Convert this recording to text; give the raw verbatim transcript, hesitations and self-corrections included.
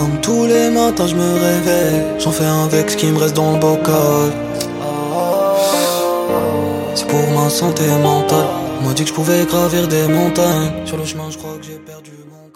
Comme tous les matins je me réveille, j'en fais un avec ce qui me reste dans le bocal. C'est pour ma santé mentale. On m'a dit que je pouvais gravir des montagnes. Sur le chemin je crois que j'ai perdu mon